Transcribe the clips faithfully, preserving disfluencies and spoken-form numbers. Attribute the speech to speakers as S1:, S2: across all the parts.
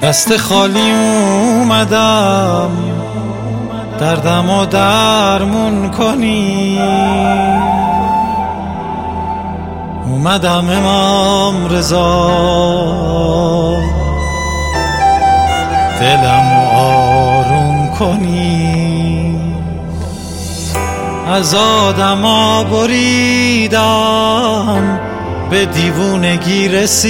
S1: دست خالی اومدم دردم و درمون کنی، اومدم امام رضا دلم آروم کنی. از آدما بریدم به دیوونگی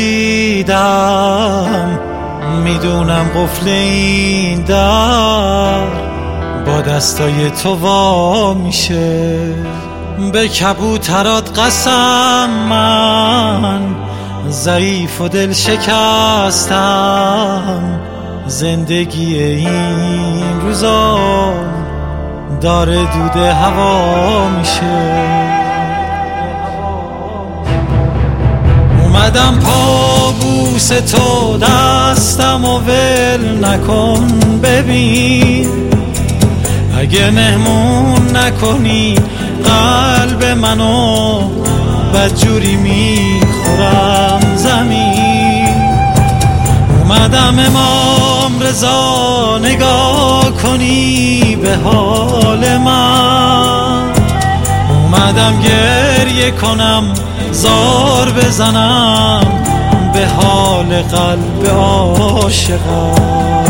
S1: رسیدم، میدونم قفل این در با دستای تو وا میشه. به کبوترات قسم من ضعیف و دل شکستم، زندگی این روزا داره دود هوا میشه. اومدم پا بوس تو دستم و ول نکن، ببین اگه مهمون نکنی قلب منو بدجوری میخورم زمین. اومدم امام رضا نگاه کنی به حال من، اومدم گریه کنم زار بزنم به حال قلب عاشقم.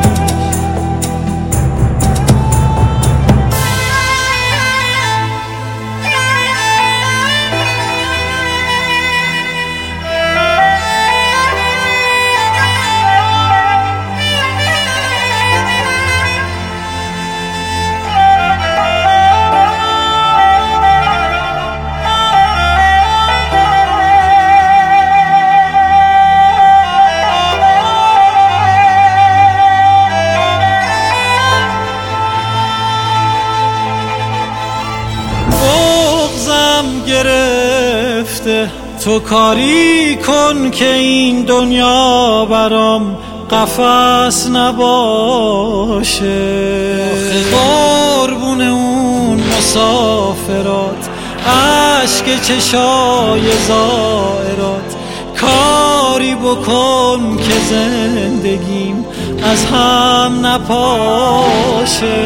S1: گرفته تو کاری کن که این دنیا برام قفس نباشه. قربون اون مسافرات عشق چشای زائرات، کاری بکن که زندگیم از هم نپاشه.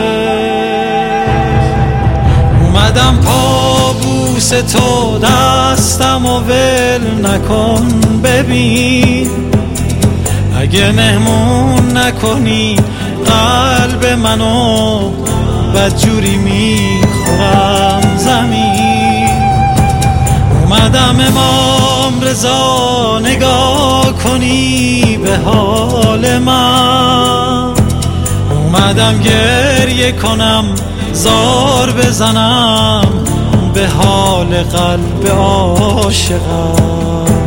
S1: اومدم پا بوس تو دستم و ول نکن، ببین اگه مهمون نکنی قلب منو بدجوری میخورم زمین. اومدم امام رضا نگاه کنی به حال من، اومدم گریه کنم زار بزنم به حال قلب عاشقم.